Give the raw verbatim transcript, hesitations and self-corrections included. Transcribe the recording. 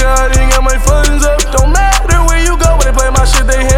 I didn't got my funds up. Don't matter where you go when they play my shit, they